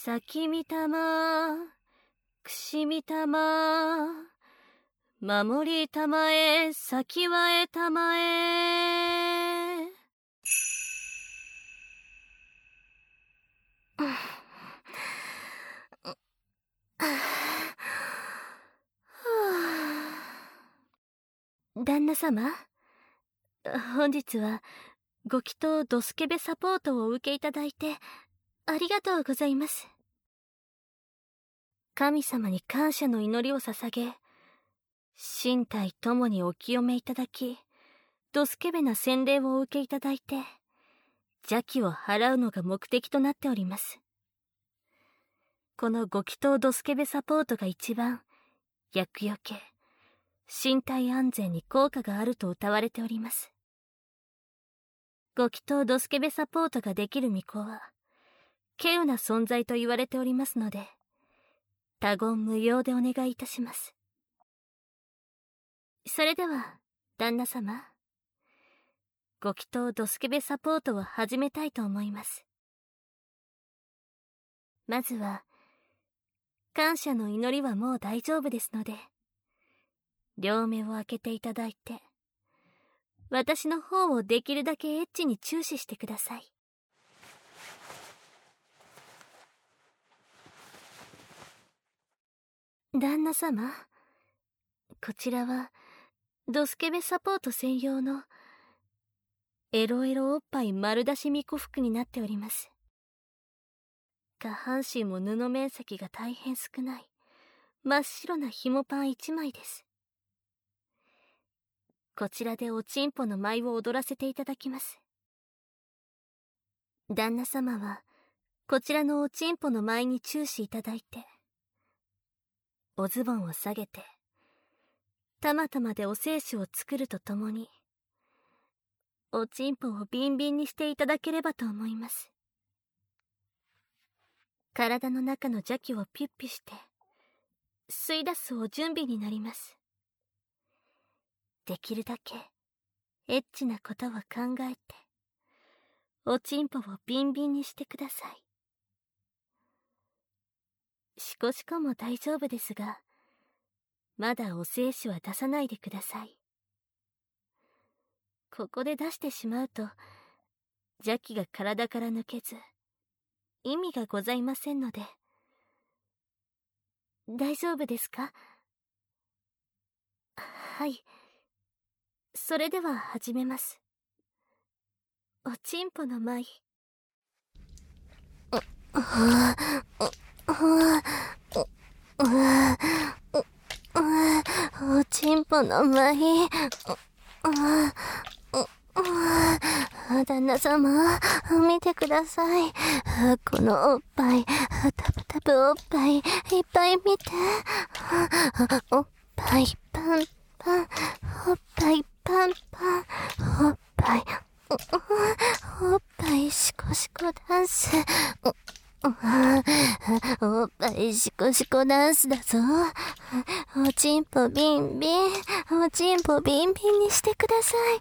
咲みたま、くしみたま、守りたまえ、先はえたまえ。旦那様、本日はご祈祷ドスケベサポートをお受けいただいてありがとうございます。神様に感謝の祈りを捧げ、身体ともにお清めいただき、ドスケベな洗礼をお受けいただいて、邪気を払うのが目的となっております。このご祈祷ドスケベサポートが一番、厄除け、身体安全に効果があると謳われております。ご祈祷ドスケベサポートができる巫女は、稀有な存在と言われておりますので、他言無用でお願いいたします。それでは、旦那様、ご祈祷ドスケベサポートを始めたいと思います。まずは、感謝の祈りはもう大丈夫ですので、両目を開けていただいて、私の方をできるだけエッチに注視してください。旦那様、こちらはドスケベサポート専用のエロエロおっぱい丸出し巫女服になっております。下半身も布面積が大変少ない真っ白な紐パン1枚です。こちらでおちんぽの舞を踊らせていただきます。旦那様はこちらのおちんぽの舞に注視いただいて、おズボンを下げてたまたまでお精子を作るとともに、おちんぽをビンビンにしていただければと思います。体の中の邪気をピュッピュして吸い出すお準備になります。できるだけエッチなことは考えて、おちんぽをビンビンにしてください。シコシコも大丈夫ですが、まだお精子は出さないでください。ここで出してしまうと、邪気が体から抜けず、意味がございませんので。大丈夫ですか？はい。それでは始めます。おちんぽの舞。おちんぽの舞。旦那様、見てください。このおっぱい、タブタブおっぱい、いっぱい見て。おっぱいパンパン、おっぱいパンパン、おっぱい、おっぱいシコシコダンス。おっぱいシコシコダンスだぞ。おちんぽビンビン、おちんぽビンビンにしてください。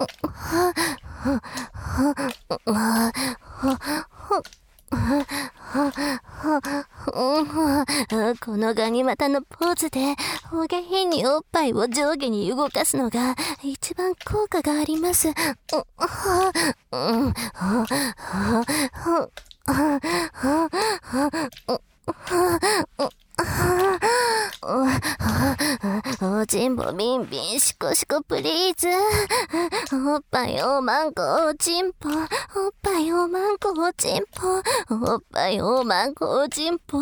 このガニ股のポーズでお下品におっぱいを上下に動かすのが一番効果があります。おちんぽビンビンシコシコプリーズ。おっぱいおまんこおちんぽ、おっぱいおまんこおちんぽ、おっぱいおまんこおちんぽ。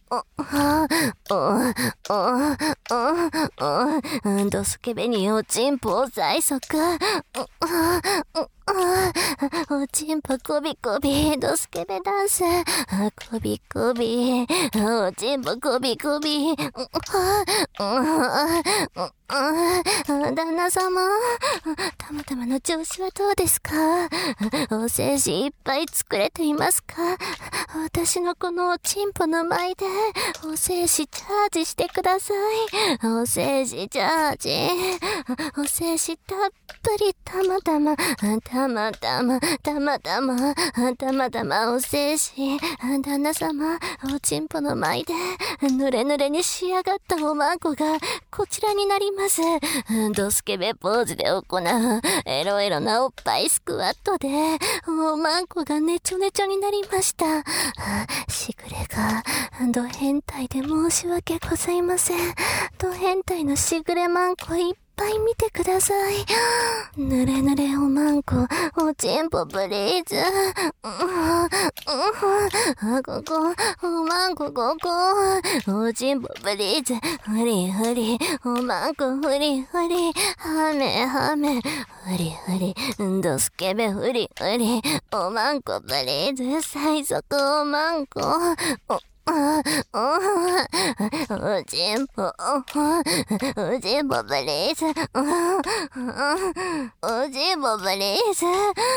ドスケベにおちんぽを催促。おちんぽこびこび、ドスケベダンス。こびこび、おちんぽこびこび。旦那様、たまたまの調子はどうですか？お精子いっぱい作れていますか？私のこのおちんぽの前でお精子チャージしてください。お精子チャージ。お精子たっぷりたまたまお精子。旦那様、おちんぽの前でぬれぬれに仕上がったおまんこがこちらになります。ドスケベポーズで行うエロエロなおっぱいスクワットでおまんこがねちょねちょになりました。しぐれがド変態で申し訳ございません。ド変態のしぐれまんこいっぱい見てください。ぬれぬれおまんこ、おちんぽプリーズ。ここ、おまんこここ、おちんぽプリーズ。ふりふり、おまんこふりふり、はめはめ、ふりふり、ドスケベふりふり、おまんこプリーズ、最速おまんこ、おちんぽ、おちんぽプリーズ、おちんぽプリーズ、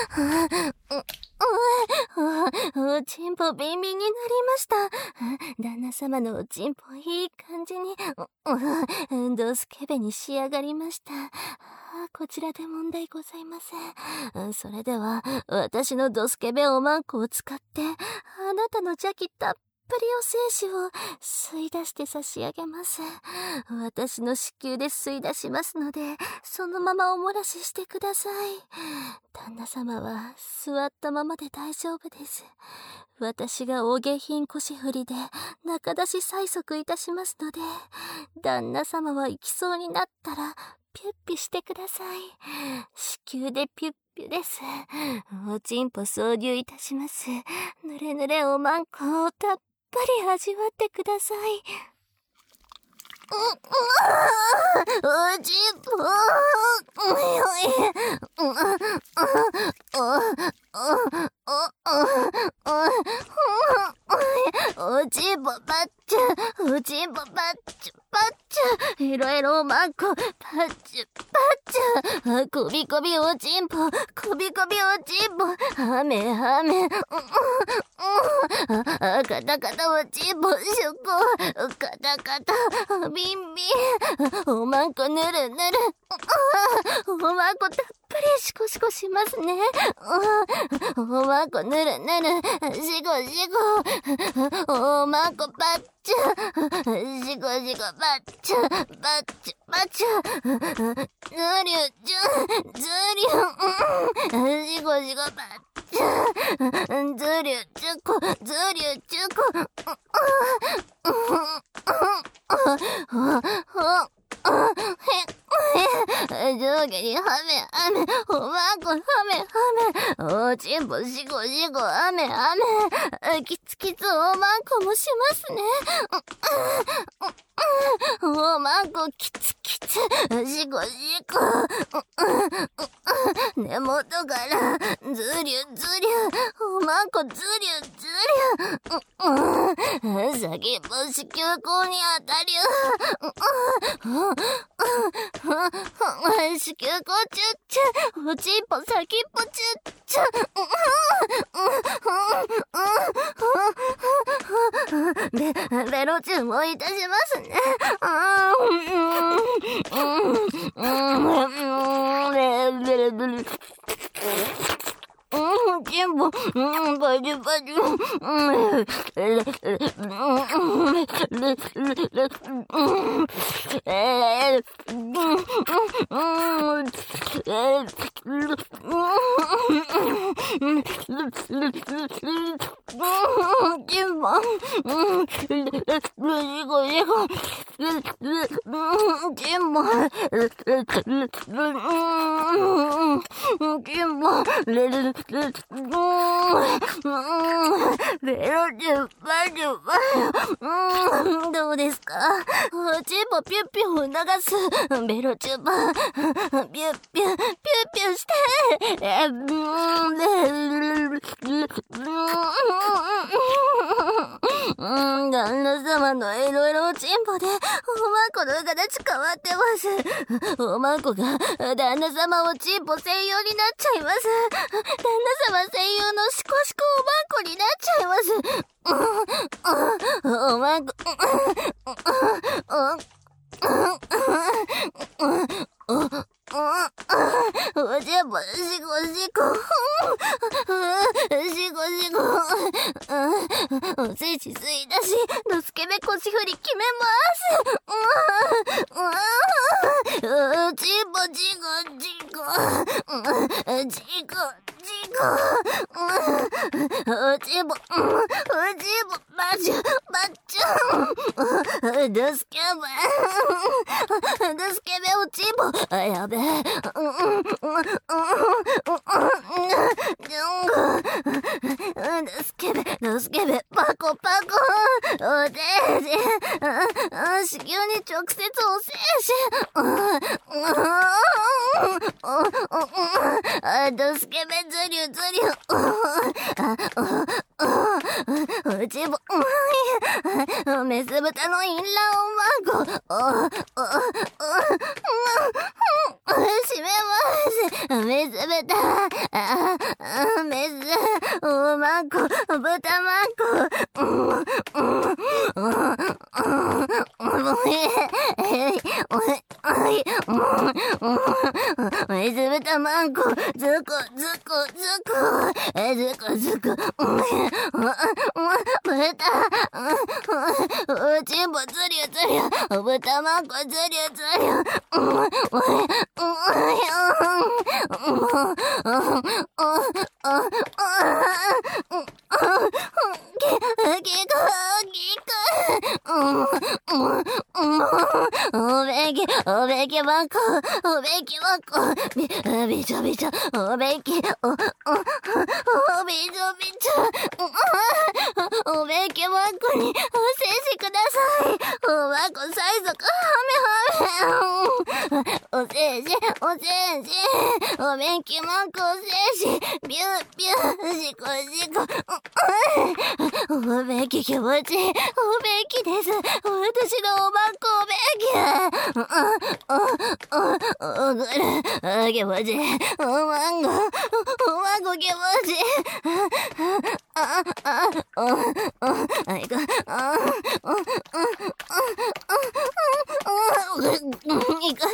おちんぽビンビンになりました。旦那様のおちんぽいい感じに、ドスケベに仕上がりました。こちらで問題ございません。それでは、私のドスケベおまんこを使って、あなたの邪気たっぷりお精子を吸い出して差し上げます。私の子宮で吸い出しますので、そのままお漏らししてください。旦那様は座ったままで大丈夫です。私がお下品腰振りで中出し催促いたしますので、旦那様は行きそうになったらピュッピしてください。子宮でピュッピュです。おちんぽ挿入いたします。ぬれぬれおまんこをたっぷり味わってください。おちんぽおちんぽパッチュ、おちんぽパッチュパッチュ、エロエロおまんこパッチュパッチュ、こびこびおちんぽ、こびこびおちんぽ、はめはめ、カタカタおちんぽ、しょこ、カタカタ、ビンビン、おまんこぬるぬる、おまんこたっぷりシコシコしますね。おまんこぬるぬる、シコシコ、おまんこパッチュ、シコシコパッチュ、パッチュパッチュ、ズリュチュ、ズリュ、シコシコパッチュ、ズリュチュコ、ズリュチュコ、上下にはめはめ、おまんこはめはめ、おちんぽしこしこはめはめ、キツキツおまんこもしますね。おまんこキツキツ、しこしこ、根元からずりゅずりゅ、おまんこずりゅずりゅ、先っぽ子宮口に当たりゅ、子宮口チュッチュ、おちんぽ先っぽチュッチュ、ベロチューもいたしますね。チンポ、パチュパチュ、チンポ、シコシコ、チンポ、チンポ、ベロチュパチュパチュ、どうですか？おちんぽピュッピュを促すベロチュパ、ピュッピュピュッピュして、旦那様のエロエロおちんぽでおままんこの形変わってます。おまんこが旦那様おちんぽ専用になっちゃいます。旦那様専用のシコシコおまんこになっちゃいます。おまんこおちんぽシコシコシコシコおせちすいだしドスケベ腰振り決めます。チンポチコチコチコチコおちんぽバチュドスケベおちんぽやべえドスケベパコパコおせいじ子宮に直接おせいじドスケベズリュズリュおちんぽメス豚のインラおまんこ閉めます。メス豚メスおまんこ豚まんこメス豚まんこズコズコズコズコ豚おちんぽズリュズリュ豚まんこズリュズリュおべきばんこびちょびちょおべきびちょびちょおべきばんこにおせしください。おばんこ最速はめはめおせしおべきばんこおせしビュービューシコシコおべき気持ちいいおべきです。私のおばんこおべきおぐる気持ちいいおまんこ気持ちいいいくいく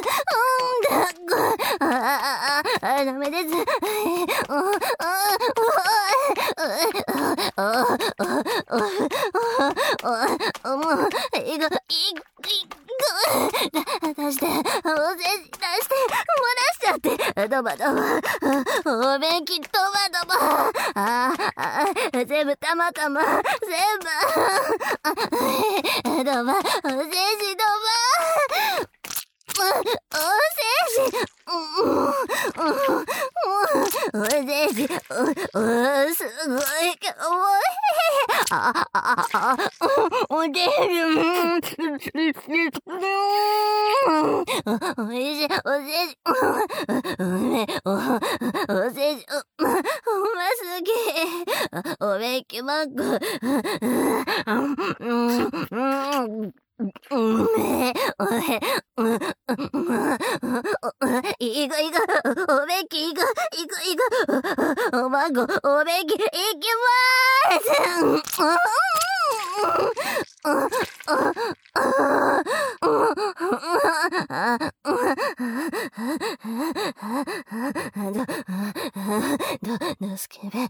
ダメです。出して、漏らしちゃって、ドバドバ、おべきドバドバ、全部たまたま、全部、ドバ、おせしドバ、おせし、おせし、すごい、おいしい、おせし、おせし、うますぎ、おべきまんこ、いく、おべきいく、おまんこ、おべき、いきまーす。ドスケベ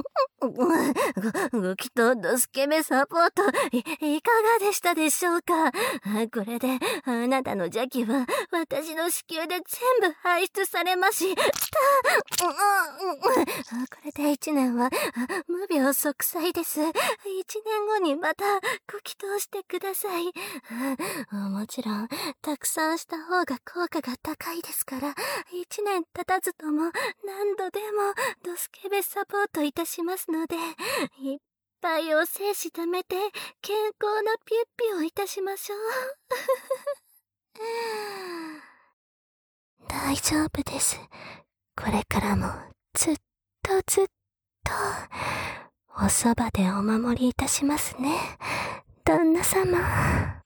ご祈祷ドスケベサポートいかがでしたでしょうか。これであなたの邪気は私の子宮で全部排出されました。これで1年は無病息災です。1年後にまたご祈祷してください。もちろんたくさんした方が効果が高いですから、1年経たずとも何度でもドスケベサポートいたしますので、いっぱいお精子貯めて健康なピュッピュをいたしましょう。大丈夫です。これからもずっとおそばでお守りいたしますね、旦那様。